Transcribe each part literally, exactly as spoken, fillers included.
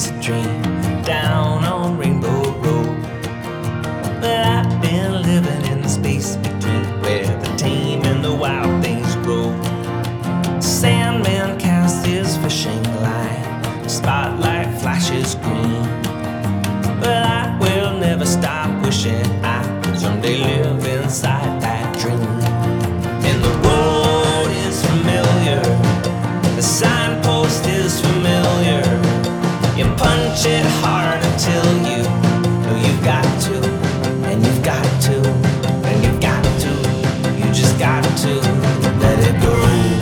chase a dream down on Rainbow Road. But I've been living in the space between where the tame and the wild things grow. Sandman casts his fishing line, the spotlight flashes green. But I will never stop wishing I could someday live inside that dream. And the road is familiar, the signpost is familiar. You punch it hard until you know you've got to, and you've got to, and you've got to, you just got to let it go.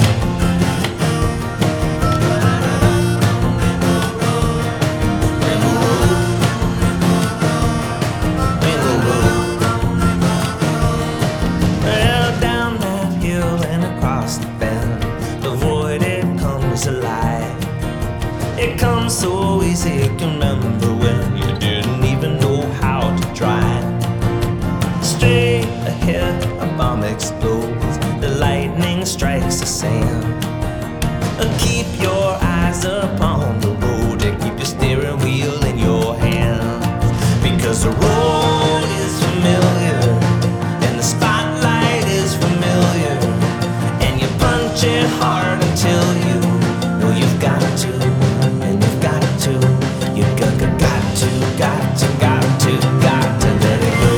Well, down that hill and across the bend, the void, it comes alive. It comes so easy to remember when you didn't even know how to drive. Straight ahead, a bomb explodes, the lightning strikes the sand. Keep your eyes upon the road and keep your steering wheel in your hand, because the road is familiar and the spotlight is familiar, and you punch it hard until you know you've got to, and you've got to, you got, got, got to, got to, got to, got to let it go.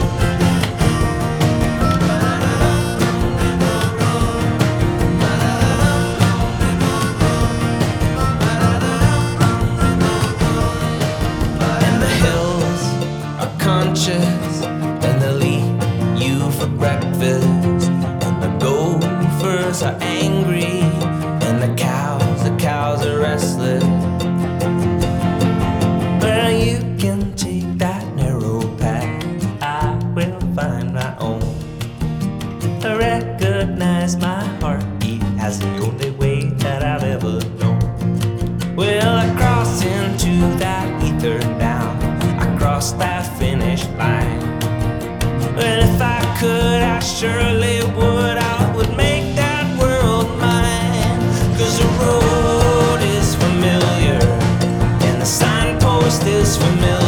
And the hills are conscious, and they'll eat you for breakfast, and the gophers are angry, and the cows, the cows are restless. Well, you can take that narrow path, I will find my own. I recognize my heartbeat as the only way that I've ever known. Well, I cross into that ether now, I cross that finish line. Well, if I could, I surely would, I would make that world mine. Cause the road is familiar and the signpost is familiar.